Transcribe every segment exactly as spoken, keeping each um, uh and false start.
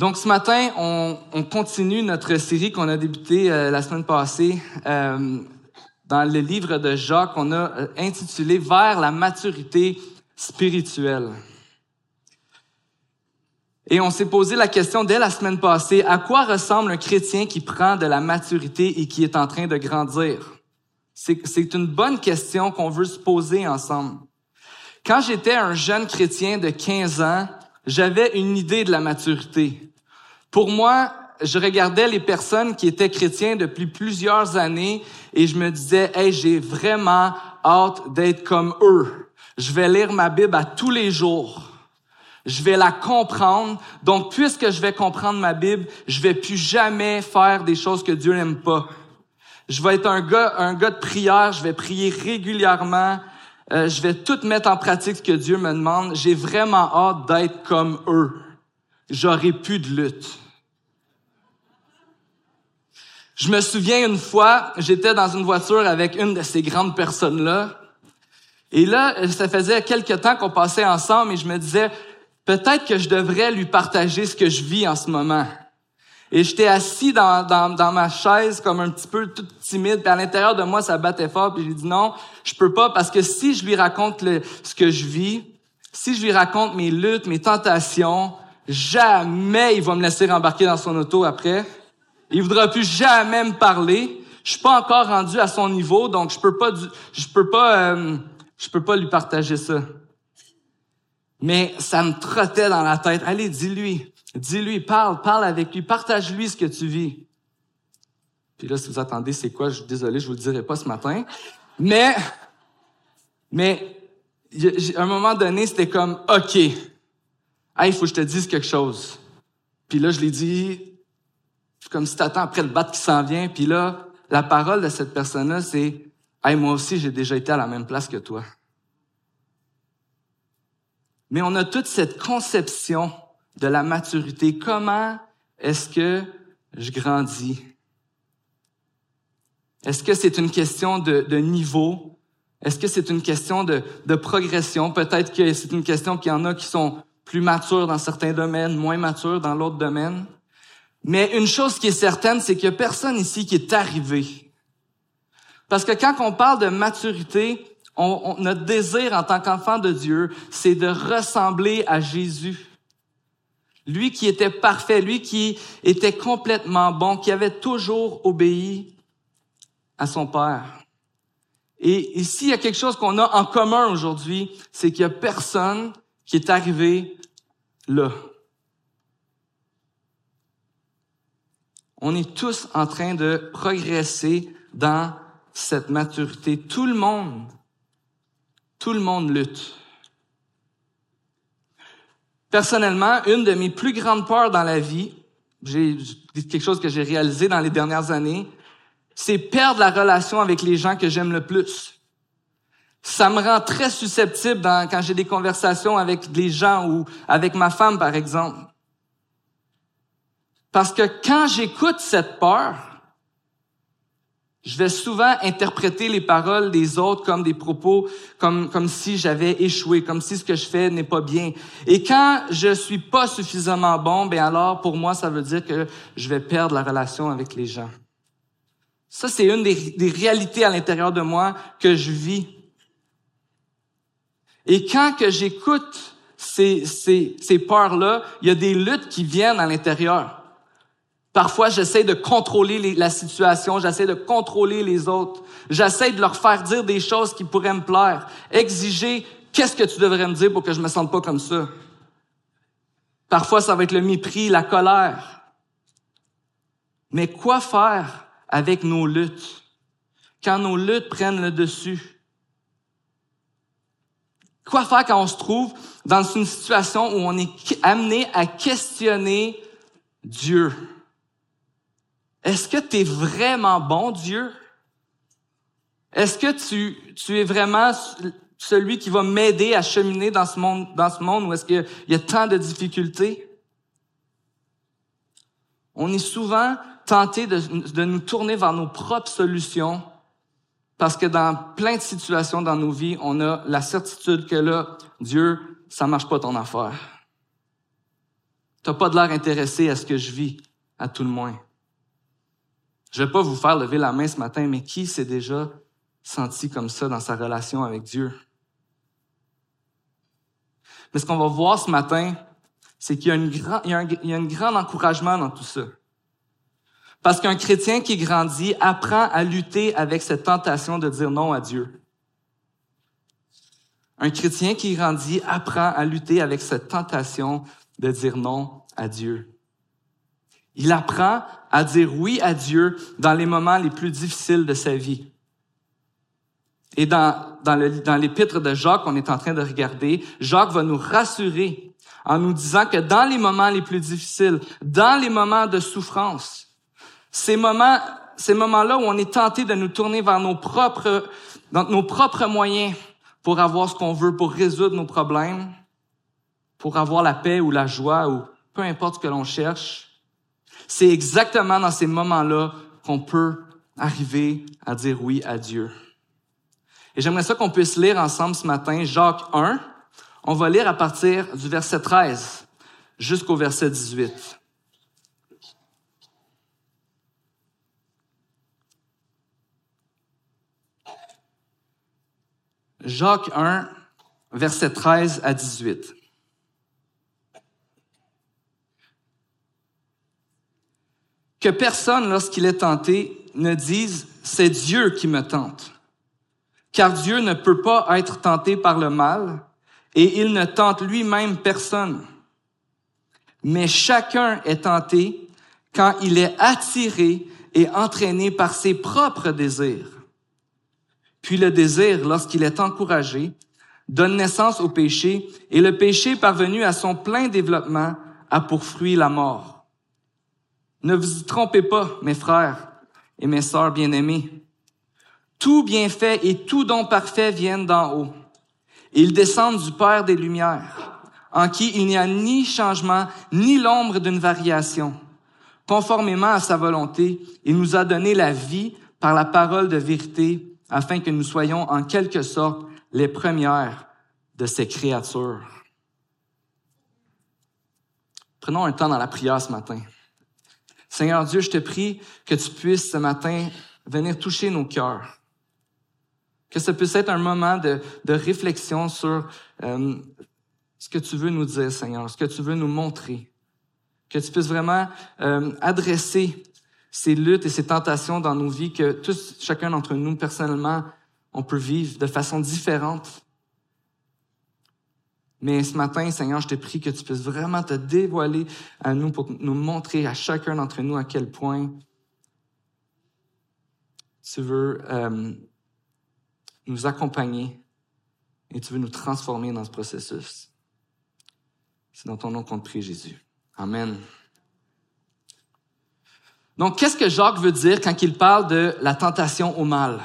Donc ce matin, on, on continue notre série qu'on a débutée euh, la semaine passée euh, dans le livre de Jacques, qu'on a euh, intitulé « Vers la maturité spirituelle ». Et on s'est posé la question dès la semaine passée, à quoi ressemble un chrétien qui prend de la maturité et qui est en train de grandir? C'est, c'est une bonne question qu'on veut se poser ensemble. Quand j'étais un jeune chrétien de quinze ans, j'avais une idée de la maturité. Pour moi, je regardais les personnes qui étaient chrétiens depuis plusieurs années et je me disais, hey, j'ai vraiment hâte d'être comme eux. Je vais lire ma Bible à tous les jours. Je vais la comprendre. Donc, puisque je vais comprendre ma Bible, je vais plus jamais faire des choses que Dieu n'aime pas. Je vais être un gars, un gars de prière. Je vais prier régulièrement. Euh, je vais tout mettre en pratique ce que Dieu me demande. J'ai vraiment hâte d'être comme eux. J'aurai plus de lutte. Je me souviens une fois, j'étais dans une voiture avec une de ces grandes personnes-là. Et là, ça faisait quelque temps qu'on passait ensemble et je me disais, peut-être que je devrais lui partager ce que je vis en ce moment. Et j'étais assis dans, dans, dans ma chaise comme un petit peu toute timide. Puis à l'intérieur de moi, ça battait fort. Puis j'ai dit non, je peux pas parce que si je lui raconte le, ce que je vis, si je lui raconte mes luttes, mes tentations, jamais il va me laisser rembarquer dans son auto après. Il voudra plus jamais me parler. Je suis pas encore rendu à son niveau, donc je peux pas, je peux pas, euh, je peux pas lui partager ça. Mais ça me trottait dans la tête. Allez, dis-lui. Dis-lui, parle, parle avec lui, partage-lui ce que tu vis. Puis là, si vous attendez, c'est quoi? Je suis désolé, je vous le dirai pas ce matin. Mais, mais, à un moment donné, c'était comme, OK, hey, il faut que je te dise quelque chose. Puis là, je l'ai dit, comme si t'attends après le bat qui s'en vient. Puis là, la parole de cette personne-là, c'est, hey, moi aussi, j'ai déjà été à la même place que toi. Mais on a toute cette conception de la maturité. Comment est-ce que je grandis? Est-ce que c'est une question de, de niveau? Est-ce que c'est une question de, de progression? Peut-être que c'est une question qu'il y en a qui sont plus matures dans certains domaines, moins matures dans l'autre domaine. Mais une chose qui est certaine, c'est qu'il n'y a personne ici qui est arrivé. Parce que quand on parle de maturité, On, on, notre désir en tant qu'enfant de Dieu, c'est de ressembler à Jésus. Lui qui était parfait, lui qui était complètement bon, qui avait toujours obéi à son Père. Et ici, il y a quelque chose qu'on a en commun aujourd'hui, c'est qu'il y a personne qui est arrivé là. On est tous en train de progresser dans cette maturité. Tout le monde Tout le monde lutte. Personnellement, une de mes plus grandes peurs dans la vie, j'ai quelque chose que j'ai réalisé dans les dernières années, c'est perdre la relation avec les gens que j'aime le plus. Ça me rend très susceptible dans, quand j'ai des conversations avec les gens ou avec ma femme, par exemple. Parce que quand j'écoute cette peur, je vais souvent interpréter les paroles des autres comme des propos, comme, comme si j'avais échoué, comme si ce que je fais n'est pas bien. Et quand je suis pas suffisamment bon, ben alors, pour moi, ça veut dire que je vais perdre la relation avec les gens. Ça, c'est une des, des réalités à l'intérieur de moi que je vis. Et quand que j'écoute ces, ces, ces peurs-là, il y a des luttes qui viennent à l'intérieur. Parfois, j'essaie de contrôler les, la situation, j'essaie de contrôler les autres. J'essaie de leur faire dire des choses qui pourraient me plaire. Exiger, qu'est-ce que tu devrais me dire pour que je me sente pas comme ça? Parfois, ça va être le mépris, la colère. Mais quoi faire avec nos luttes? Quand nos luttes prennent le dessus? Quoi faire quand on se trouve dans une situation où on est amené à questionner Dieu? Est-ce que tu es vraiment bon, Dieu? Est-ce que tu, tu es vraiment celui qui va m'aider à cheminer dans ce monde, dans ce monde où est-ce qu'il y a tant de difficultés? On est souvent tenté de, de nous tourner vers nos propres solutions parce que dans plein de situations dans nos vies, on a la certitude que là, Dieu, ça marche pas ton affaire. T'as pas de l'air intéressé à ce que je vis, à tout le moins. Je vais pas vous faire lever la main ce matin, mais qui s'est déjà senti comme ça dans sa relation avec Dieu? Mais ce qu'on va voir ce matin, c'est qu'il y a, une grand, il y a un, il y a un grand encouragement dans tout ça. Parce qu'un chrétien qui grandit apprend à lutter avec cette tentation de dire non à Dieu. Un chrétien qui grandit apprend à lutter avec cette tentation de dire non à Dieu. Il apprend à dire oui à Dieu dans les moments les plus difficiles de sa vie. Et dans, dans, le, dans l'épître de Jacques qu'on est en train de regarder, Jacques va nous rassurer en nous disant que dans les moments les plus difficiles, dans les moments de souffrance, ces moments, ces moments-là où on est tenté de nous tourner vers nos propres, dans nos propres moyens pour avoir ce qu'on veut, pour résoudre nos problèmes, pour avoir la paix ou la joie ou peu importe ce que l'on cherche, c'est exactement dans ces moments-là qu'on peut arriver à dire oui à Dieu. Et j'aimerais ça qu'on puisse lire ensemble ce matin Jacques un. On va lire à partir du verset treize jusqu'au verset dix-huit. Jacques un, verset treize à dix-huit. Que personne, lorsqu'il est tenté, ne dise « c'est Dieu qui me tente ». Car Dieu ne peut pas être tenté par le mal, et il ne tente lui-même personne. Mais chacun est tenté quand il est attiré et entraîné par ses propres désirs. Puis le désir, lorsqu'il est encouragé, donne naissance au péché, et le péché, parvenu à son plein développement, a pour fruit la mort. Ne vous y trompez pas, mes frères et mes sœurs bien-aimés. Tout bienfait et tout don parfait viennent d'en haut. Ils descendent du Père des Lumières, en qui il n'y a ni changement, ni l'ombre d'une variation. Conformément à sa volonté, il nous a donné la vie par la parole de vérité, afin que nous soyons en quelque sorte les premières de ces créatures. Prenons un temps dans la prière ce matin. Seigneur Dieu, je te prie que tu puisses ce matin venir toucher nos cœurs. Que ça puisse être un moment de, de réflexion sur euh, ce que tu veux nous dire, Seigneur, ce que tu veux nous montrer. Que tu puisses vraiment euh, adresser ces luttes et ces tentations dans nos vies que tous, chacun d'entre nous, personnellement, on peut vivre de façon différente. Mais ce matin, Seigneur, je te prie que tu puisses vraiment te dévoiler à nous pour nous montrer à chacun d'entre nous à quel point tu veux euh, nous accompagner et tu veux nous transformer dans ce processus. C'est dans ton nom qu'on te prie, Jésus. Amen. Donc, qu'est-ce que Jacques veut dire quand il parle de la tentation au mal?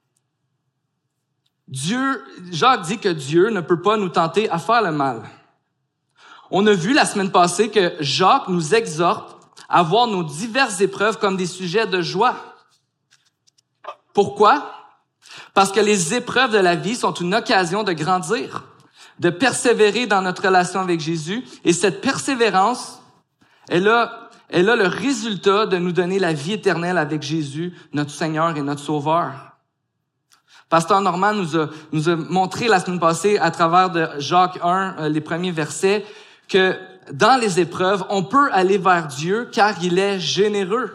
Dieu, Jacques dit que Dieu ne peut pas nous tenter à faire le mal. On a vu la semaine passée que Jacques nous exhorte à voir nos diverses épreuves comme des sujets de joie. Pourquoi? Parce que les épreuves de la vie sont une occasion de grandir, de persévérer dans notre relation avec Jésus. Et cette persévérance, elle a, elle a le résultat de nous donner la vie éternelle avec Jésus, notre Seigneur et notre Sauveur. Pasteur Normand nous a, nous a montré la semaine passée, à travers de Jacques un, les premiers versets, que dans les épreuves, on peut aller vers Dieu car il est généreux.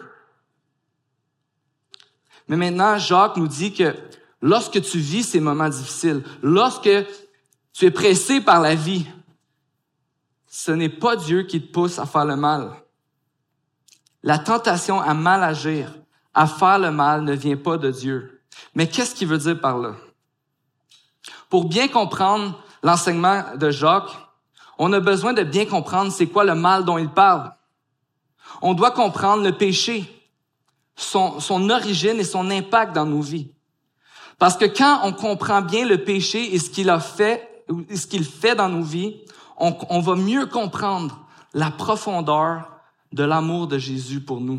Mais maintenant, Jacques nous dit que lorsque tu vis ces moments difficiles, lorsque tu es pressé par la vie, ce n'est pas Dieu qui te pousse à faire le mal. La tentation à mal agir, à faire le mal, ne vient pas de Dieu. Mais qu'est-ce qu'il veut dire par là? Pour bien comprendre l'enseignement de Jacques, on a besoin de bien comprendre c'est quoi le mal dont il parle. On doit comprendre le péché, son, son origine et son impact dans nos vies. Parce que quand on comprend bien le péché et ce qu'il a fait, et ce qu'il fait dans nos vies, on, on va mieux comprendre la profondeur de l'amour de Jésus pour nous.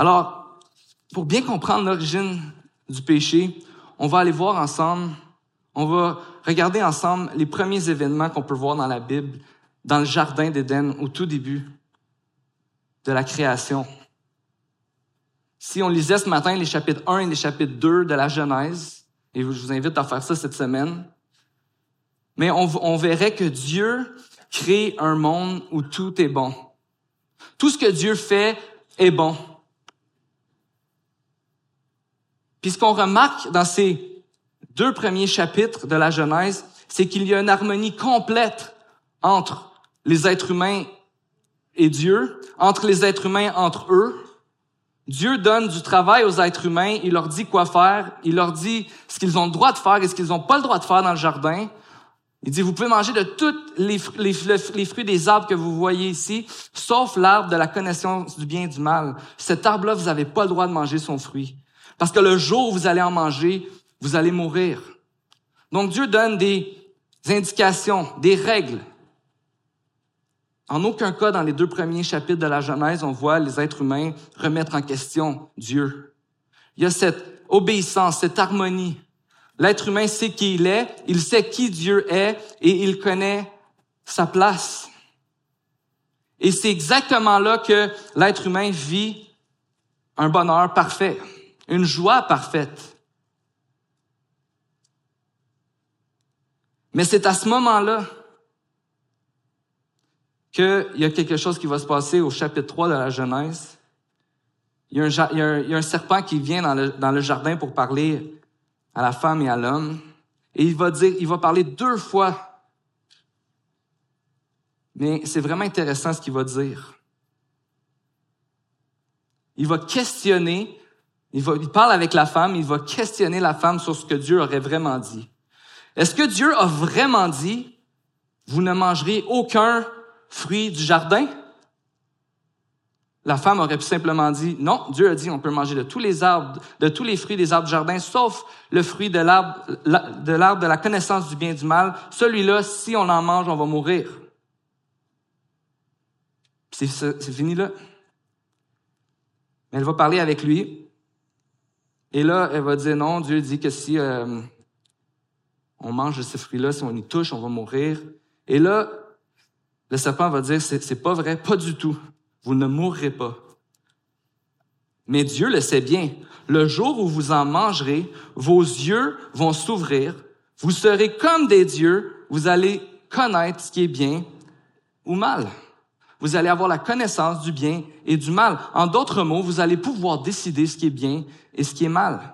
Alors, pour bien comprendre l'origine du péché, on va aller voir ensemble On va regarder ensemble les premiers événements qu'on peut voir dans la Bible, dans le jardin d'Éden, au tout début de la création. Si on lisait ce matin les chapitres un et les chapitres deux de la Genèse, et je vous invite à faire ça cette semaine, mais on, on verrait que Dieu crée un monde où tout est bon. Tout ce que Dieu fait est bon. Puis ce qu'on remarque dans ces deux premiers chapitres de la Genèse, c'est qu'il y a une harmonie complète entre les êtres humains et Dieu, entre les êtres humains entre eux. Dieu donne du travail aux êtres humains, il leur dit quoi faire, il leur dit ce qu'ils ont le droit de faire et ce qu'ils n'ont pas le droit de faire dans le jardin. Il dit, vous pouvez manger de tous les, les, les fruits des arbres que vous voyez ici, sauf l'arbre de la connaissance du bien et du mal. Cet arbre-là, vous n'avez pas le droit de manger son fruit. Parce que le jour où vous allez en manger, vous allez mourir. Donc Dieu donne des indications, des règles. En aucun cas, dans les deux premiers chapitres de la Genèse, on voit les êtres humains remettre en question Dieu. Il y a cette obéissance, cette harmonie. L'être humain sait qui il est, il sait qui Dieu est et il connaît sa place. Et c'est exactement là que l'être humain vit un bonheur parfait, une joie parfaite. Mais c'est à ce moment-là qu'il y a quelque chose qui va se passer au chapitre trois de la Genèse. Il y a un, il y a un, il y a un serpent qui vient dans le, dans le jardin pour parler à la femme et à l'homme. Et il va dire, il va parler deux fois. Mais c'est vraiment intéressant ce qu'il va dire. Il va questionner, il, va, il parle avec la femme, il va questionner la femme sur ce que Dieu aurait vraiment dit. Est-ce que Dieu a vraiment dit, vous ne mangerez aucun fruit du jardin? La femme aurait pu simplement dire, non, Dieu a dit, on peut manger de tous les arbres, de tous les fruits des arbres du jardin, sauf le fruit de l'arbre, de l'arbre de la connaissance du bien et du mal. Celui-là, si on en mange, on va mourir. C'est, c'est fini là. Mais elle va parler avec lui. Et là, elle va dire, non, Dieu dit que si euh, on mange de ces fruits-là, si on y touche, on va mourir. Et là, le serpent va dire, c'est, c'est pas vrai, pas du tout. Vous ne mourrez pas. Mais Dieu le sait bien. Le jour où vous en mangerez, vos yeux vont s'ouvrir. Vous serez comme des dieux. Vous allez connaître ce qui est bien ou mal. Vous allez avoir la connaissance du bien et du mal. En d'autres mots, vous allez pouvoir décider ce qui est bien et ce qui est mal.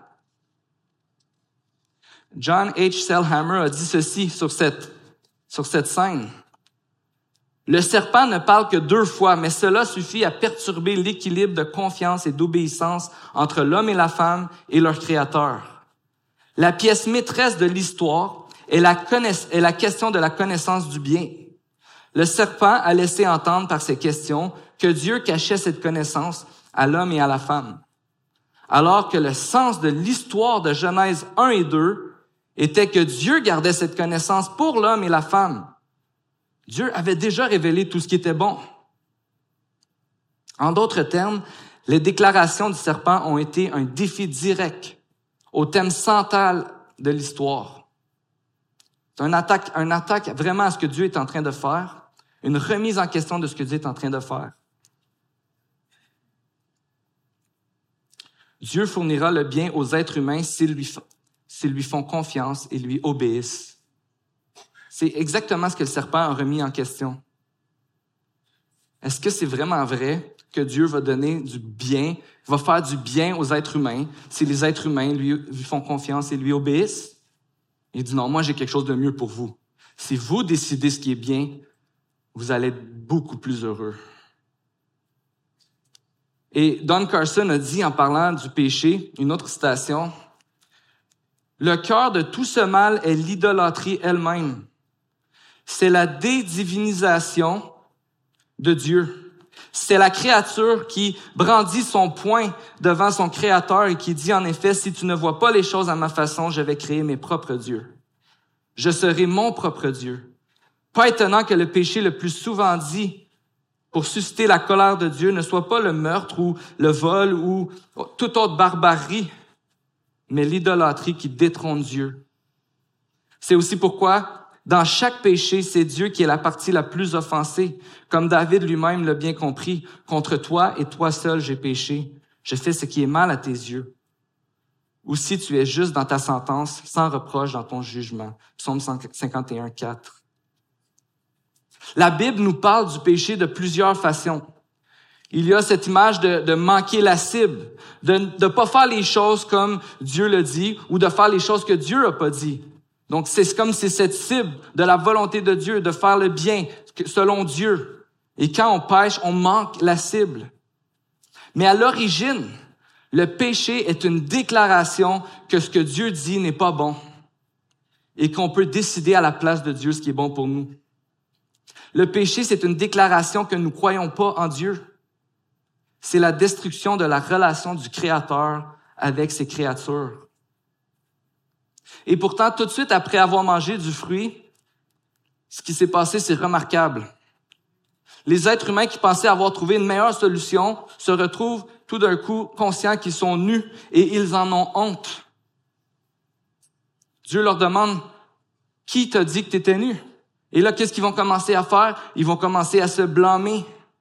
John H. Selhammer a dit ceci sur cette, sur cette scène. Le serpent ne parle que deux fois, mais cela suffit à perturber l'équilibre de confiance et d'obéissance entre l'homme et la femme et leur créateur. La pièce maîtresse de l'histoire est la, connaiss- est la question de la connaissance du bien. Le serpent a laissé entendre par ses questions que Dieu cachait cette connaissance à l'homme et à la femme, alors que le sens de l'histoire de Genèse un et deux était que Dieu gardait cette connaissance pour l'homme et la femme. Dieu avait déjà révélé tout ce qui était bon. En d'autres termes, les déclarations du serpent ont été un défi direct au thème central de l'histoire. C'est une attaque, une attaque vraiment à ce que Dieu est en train de faire, une remise en question de ce que Dieu est en train de faire. Dieu fournira le bien aux êtres humains s'ils lui, s'ils lui font confiance et lui obéissent. C'est exactement ce que le serpent a remis en question. Est-ce que c'est vraiment vrai que Dieu va donner du bien, va faire du bien aux êtres humains si les êtres humains lui, lui font confiance et lui obéissent? Il dit non, moi j'ai quelque chose de mieux pour vous. Si vous décidez ce qui est bien, vous allez être beaucoup plus heureux. Et Don Carson a dit en parlant du péché, une autre citation, « Le cœur de tout ce mal est l'idolâtrie elle-même. C'est la dédivinisation de Dieu. C'est la créature qui brandit son poing devant son Créateur et qui dit en effet, si tu ne vois pas les choses à ma façon, je vais créer mes propres dieux. Je serai mon propre Dieu. » Pas étonnant que le péché le plus souvent dit pour susciter la colère de Dieu ne soit pas le meurtre ou le vol ou toute autre barbarie, mais l'idolâtrie qui détrône Dieu. C'est aussi pourquoi, dans chaque péché, c'est Dieu qui est la partie la plus offensée. Comme David lui-même l'a bien compris, contre toi et toi seul j'ai péché. Je fais ce qui est mal à tes yeux. Aussi tu es juste dans ta sentence, sans reproche dans ton jugement. Psaume cinquante et un, quatre. La Bible nous parle du péché de plusieurs façons. Il y a cette image de, de manquer la cible, de ne pas faire les choses comme Dieu le dit ou de faire les choses que Dieu n'a pas dit. Donc, c'est comme si c'est cette cible de la volonté de Dieu, de faire le bien selon Dieu. Et quand on pêche, on manque la cible. Mais à l'origine, le péché est une déclaration que ce que Dieu dit n'est pas bon et qu'on peut décider à la place de Dieu ce qui est bon pour nous. Le péché, c'est une déclaration que nous ne croyons pas en Dieu. C'est la destruction de la relation du Créateur avec ses créatures. Et pourtant, tout de suite après avoir mangé du fruit, ce qui s'est passé, c'est remarquable. Les êtres humains qui pensaient avoir trouvé une meilleure solution se retrouvent tout d'un coup conscients qu'ils sont nus et ils en ont honte. Dieu leur demande, « Qui t'a dit que tu étais nu? » Et là, qu'est-ce qu'ils vont commencer à faire? Ils vont commencer à se blâmer.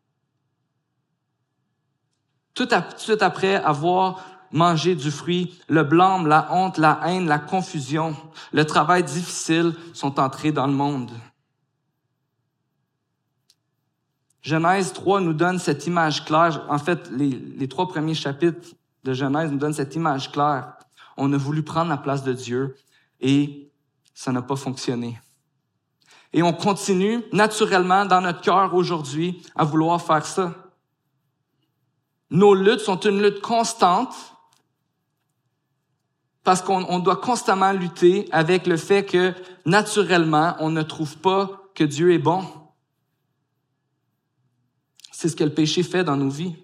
Tout de suite après avoir mangé du fruit, le blâme, la honte, la haine, la confusion, le travail difficile sont entrés dans le monde. Genèse trois nous donne cette image claire. En fait, les, les trois premiers chapitres de Genèse nous donnent cette image claire. On a voulu prendre la place de Dieu et ça n'a pas fonctionné. Et on continue naturellement dans notre cœur aujourd'hui à vouloir faire ça. Nos luttes sont une lutte constante parce qu'on on doit constamment lutter avec le fait que naturellement, on ne trouve pas que Dieu est bon. C'est ce que le péché fait dans nos vies.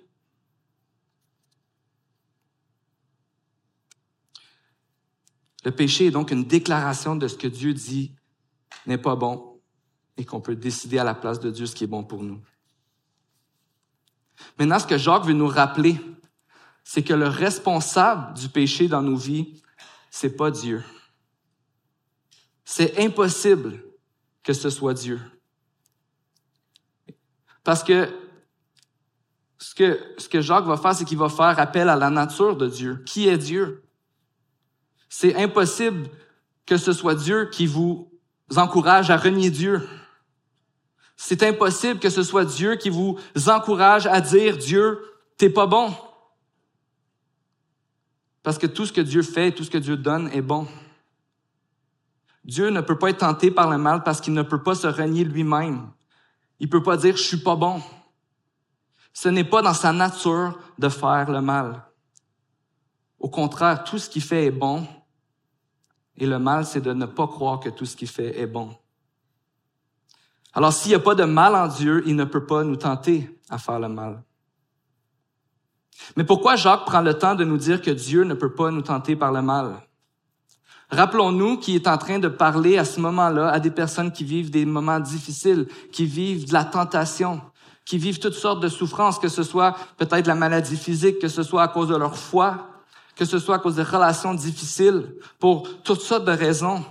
Le péché est donc une déclaration de ce que Dieu dit n'est pas bon et qu'on peut décider à la place de Dieu ce qui est bon pour nous. Maintenant, ce que Jacques veut nous rappeler, c'est que le responsable du péché dans nos vies, c'est pas Dieu. C'est impossible que ce soit Dieu. Parce que ce que, ce que Jacques va faire, c'est qu'il va faire appel à la nature de Dieu. Qui est Dieu? C'est impossible que ce soit Dieu qui vous encourage à renier Dieu. C'est impossible que ce soit Dieu qui vous encourage à dire « Dieu, t'es pas bon ». Parce que tout ce que Dieu fait, tout ce que Dieu donne est bon. Dieu ne peut pas être tenté par le mal parce qu'il ne peut pas se renier lui-même. Il peut pas dire « je suis pas bon ». Ce n'est pas dans sa nature de faire le mal. Au contraire, tout ce qu'il fait est bon. Et le mal, c'est de ne pas croire que tout ce qu'il fait est bon. Alors, s'il n'y a pas de mal en Dieu, il ne peut pas nous tenter à faire le mal. Mais pourquoi Jacques prend le temps de nous dire que Dieu ne peut pas nous tenter par le mal? Rappelons-nous qu'il est en train de parler à ce moment-là à des personnes qui vivent des moments difficiles, qui vivent de la tentation, qui vivent toutes sortes de souffrances, que ce soit peut-être la maladie physique, que ce soit à cause de leur foi, que ce soit à cause de relations difficiles, pour toutes sortes de raisons.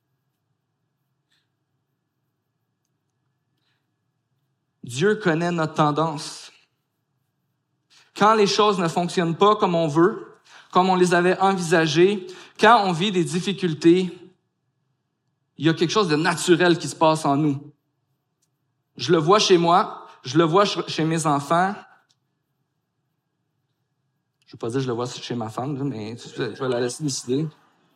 Dieu connaît notre tendance. Quand les choses ne fonctionnent pas comme on veut, comme on les avait envisagées, quand on vit des difficultés, il y a quelque chose de naturel qui se passe en nous. Je le vois chez moi, je le vois chez mes enfants. Je ne veux pas dire que je le vois chez ma femme, mais je vais la laisser décider.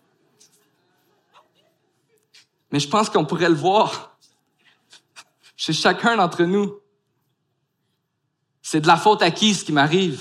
Mais je pense qu'on pourrait le voir chez chacun d'entre nous. C'est de la faute à qui ce qui m'arrive?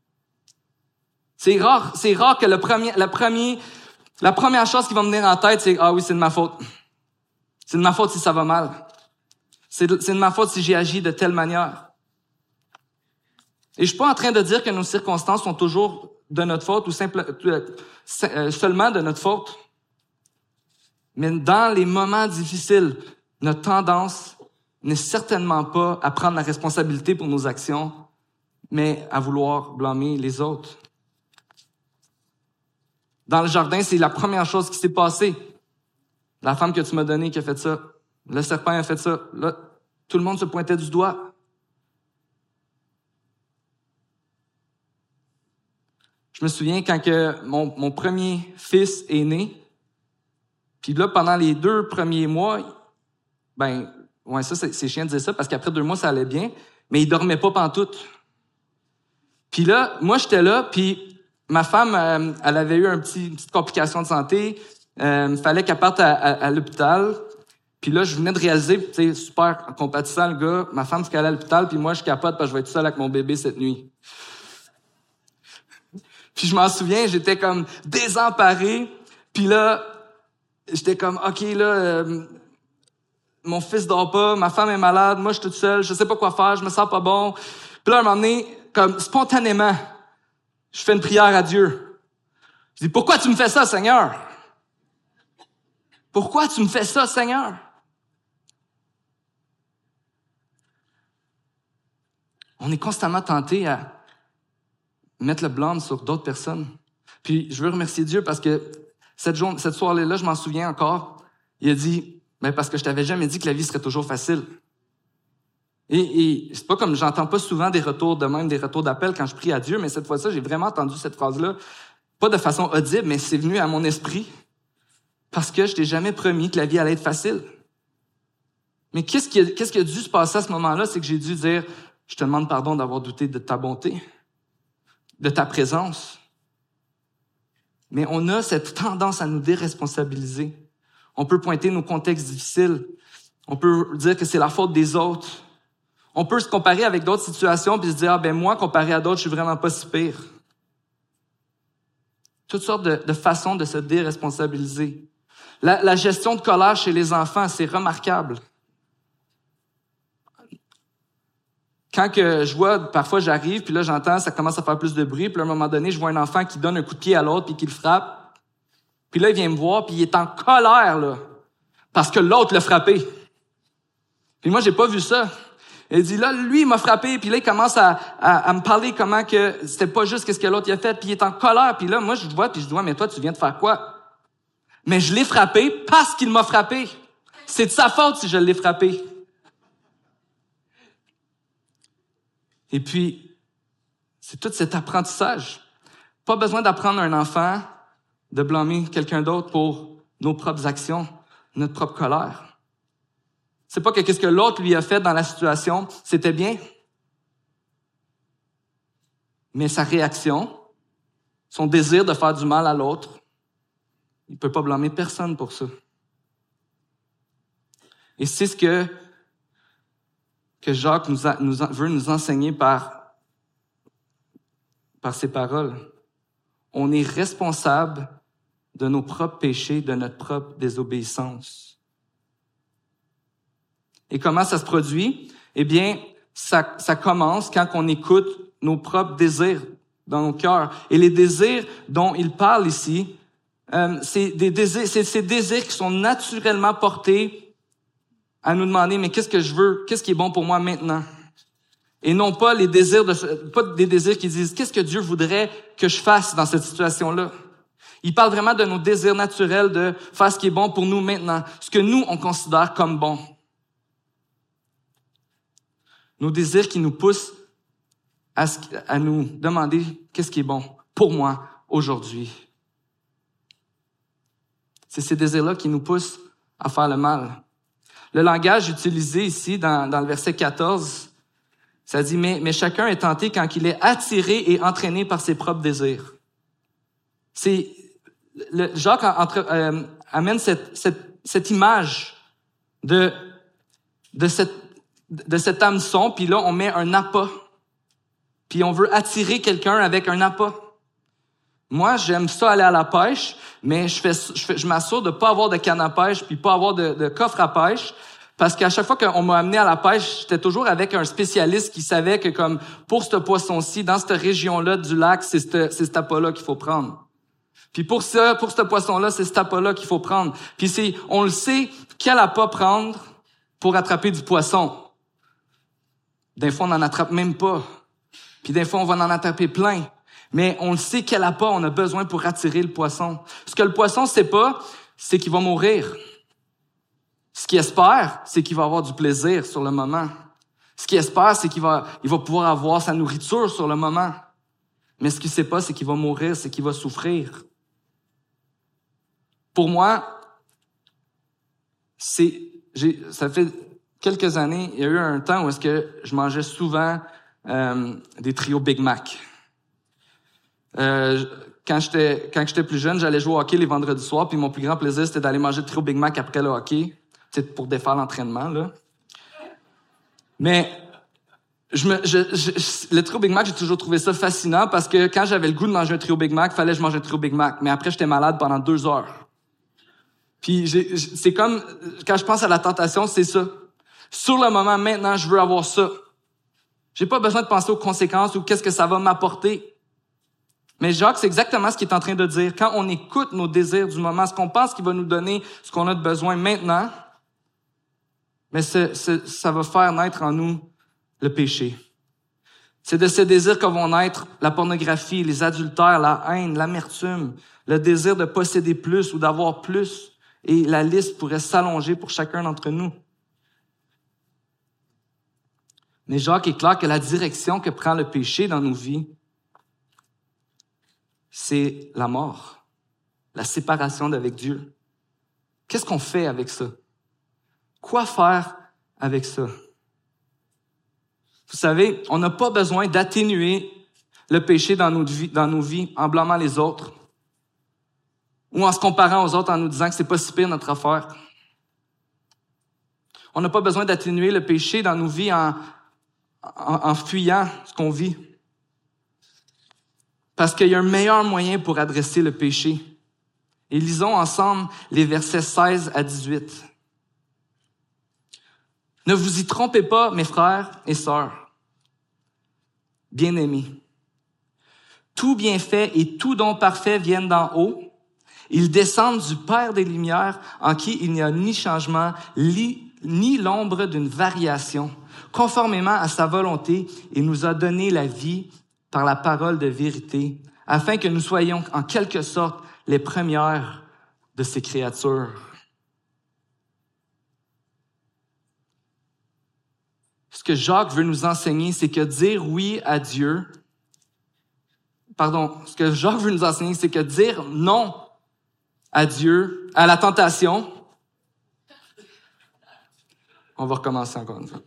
C'est rare, c'est rare que le premier, le premier, la première chose qui va me venir en tête, c'est « Ah oui, c'est de ma faute. C'est de ma faute si ça va mal. C'est de, c'est de ma faute si j'ai agi de telle manière. » Et je suis pas en train de dire que nos circonstances sont toujours de notre faute ou simple, euh, seulement de notre faute. Mais dans les moments difficiles, notre tendance n'est certainement pas à prendre la responsabilité pour nos actions, mais à vouloir blâmer les autres. Dans le jardin, c'est la première chose qui s'est passée. La femme que tu m'as donnée qui a fait ça. Le serpent a fait ça. Là, tout le monde se pointait du doigt. Je me souviens quand que mon, mon premier fils est né, puis là, pendant les deux premiers mois, ben, ouais, ça, c'est, c'est chiant de dire ça, parce qu'après deux mois, ça allait bien, mais il dormait pas pantoute. Puis là, moi, j'étais là, puis ma femme, euh, elle avait eu un petit, une petite complication de santé, euh, il fallait qu'elle parte à, à, à l'hôpital. Puis là, je venais de réaliser, tu sais, super compatissant, le gars, ma femme, c'est qu'elle allait à l'hôpital, puis moi, je capote parce que je vais être tout seul avec mon bébé cette nuit. Puis je m'en souviens, j'étais comme désemparé, puis là, j'étais comme, OK, là, euh, mon fils dort pas, ma femme est malade, moi, je suis toute seule, je sais pas quoi faire, je me sens pas bon. Puis là, à un moment donné, comme spontanément, je fais une prière à Dieu. Je dis, pourquoi tu me fais ça, Seigneur? Pourquoi tu me fais ça, Seigneur? On est constamment tenté à mettre le blâme sur d'autres personnes. Puis je veux remercier Dieu parce que cette journée, cette soirée-là, je m'en souviens encore. Il a dit, ben parce que je t'avais jamais dit que la vie serait toujours facile. Et, et c'est pas comme j'entends pas souvent des retours de même, des retours d'appel quand je prie à Dieu, mais cette fois-ci, j'ai vraiment entendu cette phrase-là, pas de façon audible, mais c'est venu à mon esprit parce que je t'ai jamais promis que la vie allait être facile. Mais qu'est-ce qui a, qu'est-ce qui a dû se passer à ce moment-là, c'est que j'ai dû dire, je te demande pardon d'avoir douté de ta bonté, de ta présence. Mais on a cette tendance à nous déresponsabiliser. On peut pointer nos contextes difficiles. On peut dire que c'est la faute des autres. On peut se comparer avec d'autres situations puis se dire, ah ben moi, comparé à d'autres, je suis vraiment pas si pire. Toutes sortes de, de façons de se déresponsabiliser. La, la gestion de colère chez les enfants, c'est remarquable. Quand que je vois, parfois j'arrive, puis là j'entends, ça commence à faire plus de bruit, puis là, à un moment donné, je vois un enfant qui donne un coup de pied à l'autre, puis qui le frappe. Puis là, il vient me voir, puis il est en colère, là, parce que l'autre l'a frappé. Puis moi, j'ai pas vu ça. Il dit, là, lui, il m'a frappé, puis là, il commence à, à, à me parler comment que c'était pas juste qu'est-ce que l'autre a fait, puis il est en colère, puis là, moi, je le vois, puis je dis, ouais, mais toi, tu viens de faire quoi? Mais je l'ai frappé parce qu'il m'a frappé. C'est de sa faute si je l'ai frappé. Et puis, c'est tout cet apprentissage. Pas besoin d'apprendre à un enfant de blâmer quelqu'un d'autre pour nos propres actions, notre propre colère. C'est pas que qu'est-ce que l'autre lui a fait dans la situation, c'était bien. Mais sa réaction, son désir de faire du mal à l'autre, il peut pas blâmer personne pour ça. Et c'est ce que que Jacques nous, a, nous veut nous enseigner par, par ses paroles. On est responsable de nos propres péchés, de notre propre désobéissance. Et comment ça se produit? Eh bien, ça, ça commence quand on écoute nos propres désirs dans nos cœurs. Et les désirs dont il parle ici, euh, c'est des désirs, c'est ces désirs qui sont naturellement portés à nous demander, mais qu'est-ce que je veux? Qu'est-ce qui est bon pour moi maintenant? Et non pas les désirs de, pas des désirs qui disent, qu'est-ce que Dieu voudrait que je fasse dans cette situation-là? Il parle vraiment de nos désirs naturels de faire ce qui est bon pour nous maintenant, ce que nous, on considère comme bon. Nos désirs qui nous poussent à, à nous demander qu'est-ce qui est bon pour moi aujourd'hui. C'est ces désirs-là qui nous poussent à faire le mal. Le langage utilisé ici dans, dans le verset quatorze, ça dit, mais, mais chacun est tenté quand il est attiré et entraîné par ses propres désirs. C'est, le, Jacques entre, euh, amène cette, cette, cette image de, de cette, de cet hameçon, puis là, on met un appât. Puis on veut attirer quelqu'un avec un appât. Moi, j'aime ça aller à la pêche, mais je fais, je, fais, je m'assure de pas avoir de canne à pêche puis pas avoir de, de coffre à pêche, parce qu'à chaque fois qu'on m'a amené à la pêche, j'étais toujours avec un spécialiste qui savait que comme pour ce poisson-ci, dans cette région-là du lac, c'est ce c'est cet appât-là qu'il faut prendre. Puis pour ça, pour ce poisson-là, c'est cet appât-là qu'il faut prendre. Puis c'est, on le sait, quel appât prendre pour attraper du poisson. Des fois, on n'en attrape même pas. Puis des fois, on va en attraper plein. Mais on le sait quel appât on a besoin pour attirer le poisson. Ce que le poisson sait pas, c'est qu'il va mourir. Ce qu'il espère, c'est qu'il va avoir du plaisir sur le moment. Ce qu'il espère, c'est qu'il va, il va pouvoir avoir sa nourriture sur le moment. Mais ce qu'il sait pas, c'est qu'il va mourir, c'est qu'il va souffrir. Pour moi, c'est, j'ai, ça fait quelques années, il y a eu un temps où est-ce que je mangeais souvent euh, des trios Big Mac. Euh, quand j'étais quand j'étais plus jeune, j'allais jouer au hockey les vendredis soirs, puis mon plus grand plaisir, c'était d'aller manger le trio Big Mac après le hockey, c'est pour défaire l'entraînement, là. Mais je me, je, je, le trio Big Mac, j'ai toujours trouvé ça fascinant parce que quand j'avais le goût de manger un trio Big Mac, fallait que je mange un trio Big Mac. Mais après, j'étais malade pendant deux heures. Puis j'ai, c'est comme, quand je pense à la tentation, c'est ça. Sur le moment, maintenant, je veux avoir ça. J'ai pas besoin de penser aux conséquences ou qu'est-ce que ça va m'apporter. Mais Jacques, c'est exactement ce qu'il est en train de dire. Quand on écoute nos désirs du moment, ce qu'on pense qu'il va nous donner, ce qu'on a de besoin maintenant, mais c'est, c'est, ça va faire naître en nous le péché. C'est de ces désirs que vont naître la pornographie, les adultères, la haine, l'amertume, le désir de posséder plus ou d'avoir plus. Et la liste pourrait s'allonger pour chacun d'entre nous. Mais Jacques est clair que la direction que prend le péché dans nos vies, c'est la mort, la séparation d'avec Dieu. Qu'est-ce qu'on fait avec ça? Quoi faire avec ça? Vous savez, on n'a pas besoin d'atténuer le péché dans nos vies, dans nos vies en blâmant les autres ou en se comparant aux autres en nous disant que c'est pas si pire notre affaire. On n'a pas besoin d'atténuer le péché dans nos vies en, en, en fuyant ce qu'on vit. Parce qu'il y a un meilleur moyen pour adresser le péché. Et lisons ensemble les versets seize à dix-huit. Ne vous y trompez pas, mes frères et sœurs, bien-aimés. Tout bienfait et tout don parfait viennent d'en haut. Ils descendent du Père des Lumières, en qui il n'y a ni changement, ni, ni l'ombre d'une variation. Conformément à sa volonté, il nous a donné la vie par la parole de vérité, afin que nous soyons en quelque sorte les premières de ces créatures. Ce que Jacques veut nous enseigner, c'est que dire oui à Dieu, pardon, ce que Jacques veut nous enseigner, c'est que dire non à Dieu, à la tentation, on va recommencer encore une fois.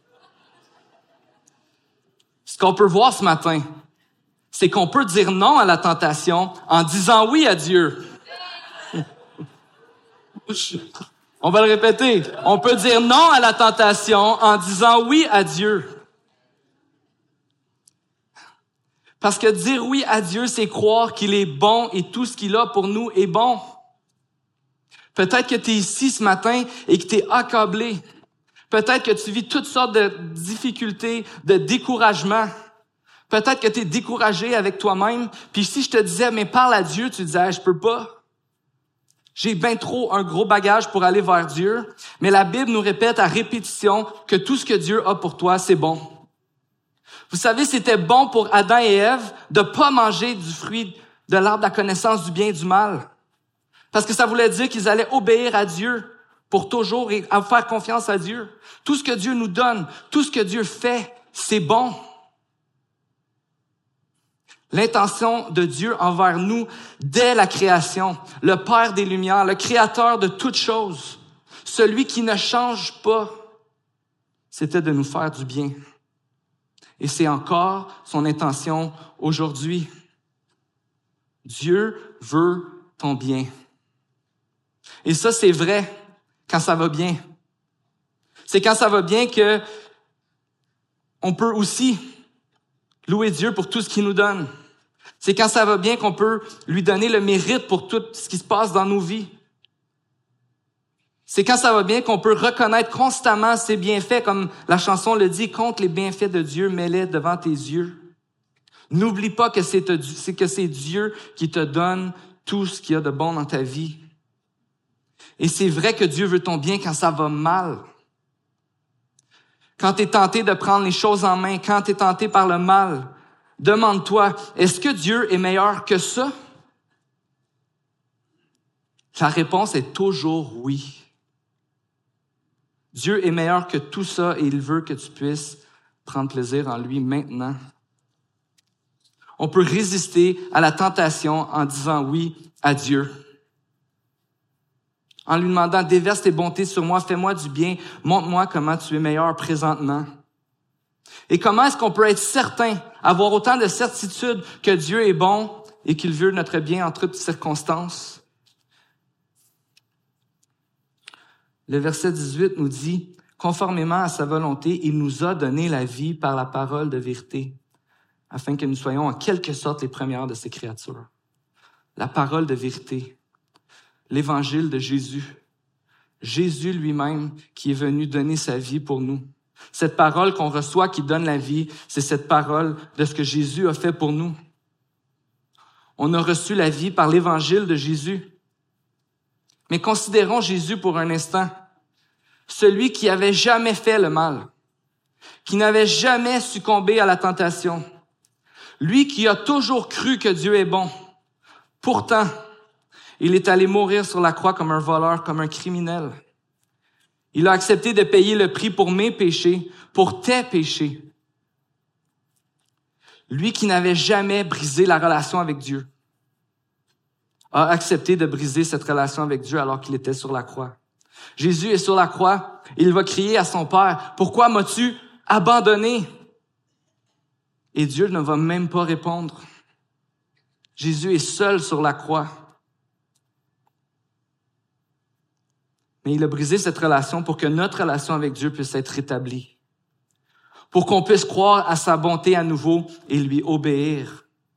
Ce qu'on peut voir ce matin, c'est qu'on peut dire non à la tentation en disant oui à Dieu. On va le répéter. On peut dire non à la tentation en disant oui à Dieu. Parce que dire oui à Dieu, c'est croire qu'il est bon et tout ce qu'il a pour nous est bon. Peut-être que tu es ici ce matin et que tu es accablé. Peut-être que tu vis toutes sortes de difficultés, de découragement. Peut-être que tu es découragé avec toi-même. Puis si je te disais, mais parle à Dieu, tu disais, hey, je peux pas. J'ai bien trop un gros bagage pour aller vers Dieu. Mais la Bible nous répète à répétition que tout ce que Dieu a pour toi, c'est bon. Vous savez, c'était bon pour Adam et Ève de pas manger du fruit de l'arbre de la connaissance du bien et du mal. Parce que ça voulait dire qu'ils allaient obéir à Dieu pour toujours et faire confiance à Dieu. Tout ce que Dieu nous donne, tout ce que Dieu fait, c'est bon. L'intention de Dieu envers nous dès la création, le Père des Lumières, le Créateur de toutes choses, celui qui ne change pas, c'était de nous faire du bien. Et c'est encore son intention aujourd'hui. Dieu veut ton bien. Et ça, c'est vrai quand ça va bien. C'est quand ça va bien que on peut aussi louer Dieu pour tout ce qu'il nous donne. C'est quand ça va bien qu'on peut lui donner le mérite pour tout ce qui se passe dans nos vies. C'est quand ça va bien qu'on peut reconnaître constamment ses bienfaits, comme la chanson le dit, compte les bienfaits de Dieu, mets-les devant tes yeux. N'oublie pas que c'est, te, c'est que c'est Dieu qui te donne tout ce qu'il y a de bon dans ta vie. Et c'est vrai que Dieu veut ton bien quand ça va mal. Quand tu es tenté de prendre les choses en main, quand tu es tenté par le mal, demande-toi, est-ce que Dieu est meilleur que ça? La réponse est toujours oui. Dieu est meilleur que tout ça et il veut que tu puisses prendre plaisir en lui maintenant. On peut résister à la tentation en disant oui à Dieu. En lui demandant, déverse tes bontés sur moi, fais-moi du bien, montre-moi comment tu es meilleur présentement. Et comment est-ce qu'on peut être certain, avoir autant de certitude que Dieu est bon et qu'il veut notre bien en toutes circonstances? Le verset dix-huit nous dit, conformément à sa volonté, il nous a donné la vie par la parole de vérité, afin que nous soyons en quelque sorte les premières de ses créatures. La parole de vérité, l'évangile de Jésus, Jésus lui-même qui est venu donner sa vie pour nous. Cette parole qu'on reçoit qui donne la vie, c'est cette parole de ce que Jésus a fait pour nous. On a reçu la vie par l'évangile de Jésus. Mais considérons Jésus pour un instant, celui qui avait jamais fait le mal, qui n'avait jamais succombé à la tentation, lui qui a toujours cru que Dieu est bon. Pourtant, il est allé mourir sur la croix comme un voleur, comme un criminel. Il a accepté de payer le prix pour mes péchés, pour tes péchés. Lui qui n'avait jamais brisé la relation avec Dieu a accepté de briser cette relation avec Dieu alors qu'il était sur la croix. Jésus est sur la croix et il va crier à son Père, « Pourquoi m'as-tu abandonné? » Et Dieu ne va même pas répondre. Jésus est seul sur la croix. Mais il a brisé cette relation pour que notre relation avec Dieu puisse être rétablie. Pour qu'on puisse croire à sa bonté à nouveau et lui obéir.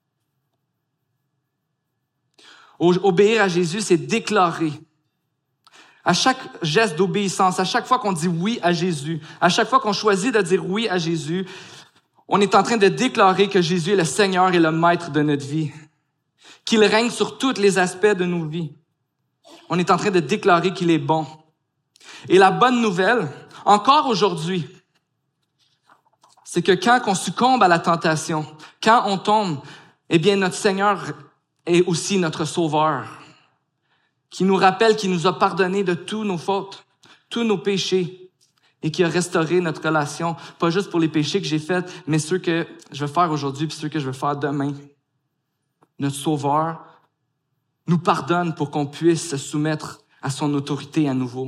Obéir à Jésus, c'est déclarer. À chaque geste d'obéissance, à chaque fois qu'on dit oui à Jésus, à chaque fois qu'on choisit de dire oui à Jésus, on est en train de déclarer que Jésus est le Seigneur et le Maître de notre vie, qu'il règne sur tous les aspects de nos vies. On est en train de déclarer qu'il est bon. Et la bonne nouvelle, encore aujourd'hui, c'est que quand on succombe à la tentation, quand on tombe, eh bien notre Seigneur est aussi notre Sauveur, qui nous rappelle qu'il nous a pardonné de tous nos fautes, tous nos péchés, et qui a restauré notre relation, pas juste pour les péchés que j'ai faits, mais ceux que je vais faire aujourd'hui puis ceux que je vais faire demain. Notre Sauveur nous pardonne pour qu'on puisse se soumettre à son autorité à nouveau.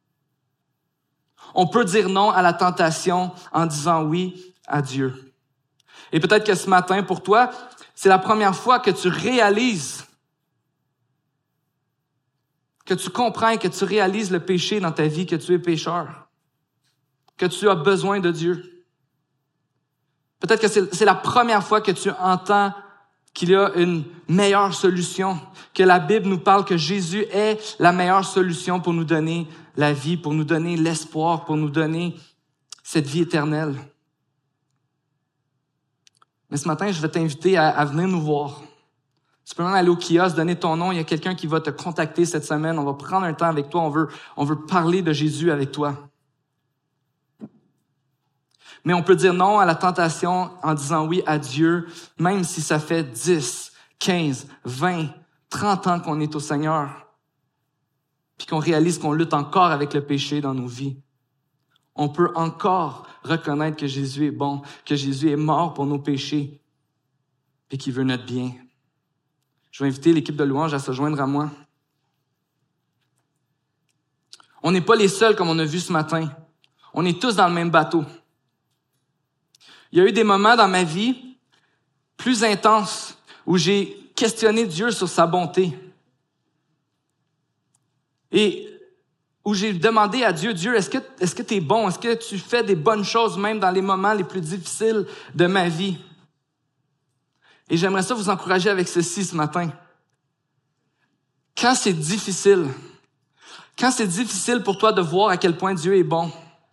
On peut dire non à la tentation en disant oui à Dieu. Et peut-être que ce matin, pour toi, c'est la première fois que tu réalises, que tu comprends, que tu réalises le péché dans ta vie, que tu es pécheur, que tu as besoin de Dieu. Peut-être que c'est, c'est la première fois que tu entends qu'il y a une meilleure solution, que la Bible nous parle que Jésus est la meilleure solution pour nous donner la vie, pour nous donner l'espoir, pour nous donner cette vie éternelle. Mais ce matin, je vais t'inviter à, à venir nous voir. Tu peux même aller au kiosque, donner ton nom. Il y a quelqu'un qui va te contacter cette semaine. On va prendre un temps avec toi. On veut, on veut parler de Jésus avec toi. Mais on peut dire non à la tentation en disant oui à Dieu, même si ça fait dix, quinze, vingt, trente ans qu'on est au Seigneur, puis qu'on réalise qu'on lutte encore avec le péché dans nos vies. On peut encore reconnaître que Jésus est bon, que Jésus est mort pour nos péchés, et qu'il veut notre bien. Je vais inviter l'équipe de louange à se joindre à moi. On n'est pas les seuls comme on a vu ce matin. On est tous dans le même bateau. Il y a eu des moments dans ma vie plus intenses où j'ai questionné Dieu sur sa bonté. Et où j'ai demandé à Dieu, Dieu, est-ce que, est-ce que tu es bon? Est-ce que tu fais des bonnes choses même dans les moments les plus difficiles de ma vie? Et j'aimerais ça vous encourager avec ceci ce matin. Quand c'est difficile, quand c'est difficile pour toi de voir à quel point Dieu est bon,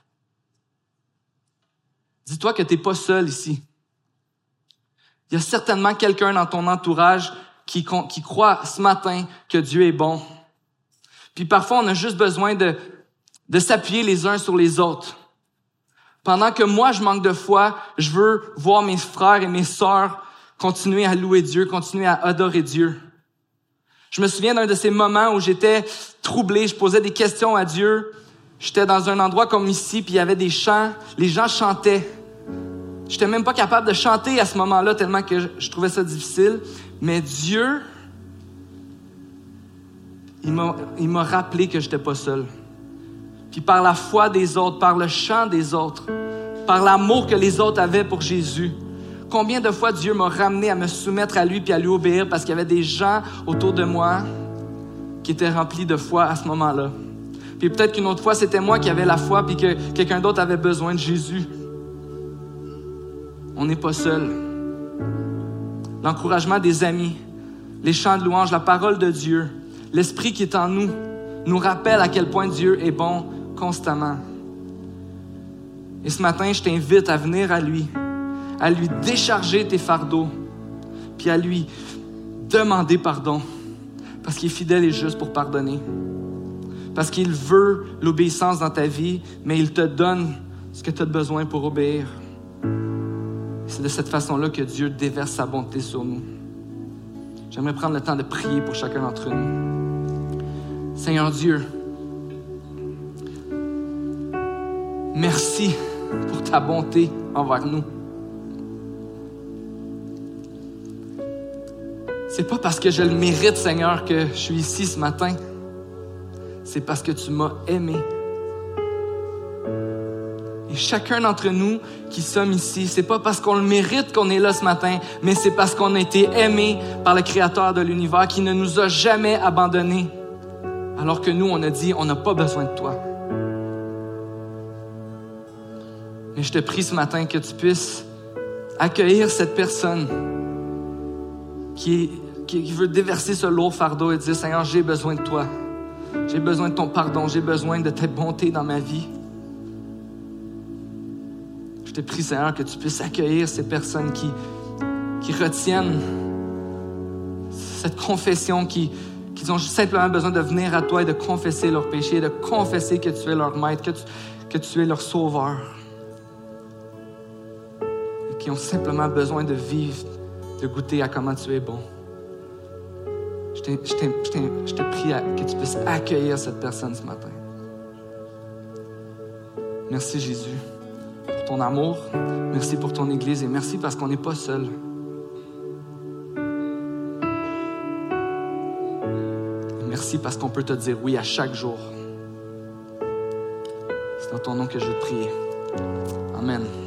dis-toi que tu n'es pas seul ici. Il y a certainement quelqu'un dans ton entourage qui, qui croit ce matin que Dieu est bon. Puis parfois, on a juste besoin de, de s'appuyer les uns sur les autres. Pendant que moi, je manque de foi, je veux voir mes frères et mes sœurs continuer à louer Dieu, continuer à adorer Dieu. Je me souviens d'un de ces moments où j'étais troublé, je posais des questions à Dieu, J'étais dans un endroit comme ici, puis il y avait des chants. Les gens chantaient. J'étais même pas capable de chanter à ce moment-là, tellement que je, je trouvais ça difficile. Mais Dieu, il m'a, il m'a rappelé que j'étais pas seul. Puis par la foi des autres, par le chant des autres, par l'amour que les autres avaient pour Jésus, combien de fois Dieu m'a ramené à me soumettre à lui puis à lui obéir parce qu'il y avait des gens autour de moi qui étaient remplis de foi à ce moment-là. Puis peut-être qu'une autre fois, c'était moi qui avais la foi puis que quelqu'un d'autre avait besoin de Jésus. On n'est pas seul. L'encouragement des amis, les chants de louange, la parole de Dieu, l'Esprit qui est en nous, nous rappelle à quel point Dieu est bon constamment. Et ce matin, je t'invite à venir à lui, à lui décharger tes fardeaux, puis à lui demander pardon, parce qu'il est fidèle et juste pour pardonner. Parce qu'il veut l'obéissance dans ta vie, mais il te donne ce que tu as besoin pour obéir. C'est de cette façon-là que Dieu déverse sa bonté sur nous. J'aimerais prendre le temps de prier pour chacun d'entre nous. Seigneur Dieu, merci pour ta bonté envers nous. C'est pas parce que je le mérite, Seigneur, que je suis ici ce matin. C'est parce que tu m'as aimé. Et chacun d'entre nous qui sommes ici, c'est pas parce qu'on le mérite qu'on est là ce matin, mais c'est parce qu'on a été aimé par le Créateur de l'univers qui ne nous a jamais abandonnés. Alors que nous, on a dit, on n'a pas besoin de toi. Mais je te prie ce matin que tu puisses accueillir cette personne qui, qui, qui veut déverser ce lourd fardeau et dire, Seigneur, j'ai besoin de toi. J'ai besoin de ton pardon. J'ai besoin de ta bonté dans ma vie. Je te prie, Seigneur, que tu puisses accueillir ces personnes qui, qui retiennent cette confession, qui, qui ont simplement besoin de venir à toi et de confesser leurs péchés, de confesser que tu es leur maître, que tu, que tu es leur sauveur. Et qui ont simplement besoin de vivre, de goûter à comment tu es bon. Je, t'ai, je, t'ai, je, t'ai, je te prie que tu puisses accueillir cette personne ce matin. Merci Jésus pour ton amour. Merci pour ton Église et merci parce qu'on n'est pas seul. Merci parce qu'on peut te dire oui à chaque jour. C'est dans ton nom que je veux te prier. Amen.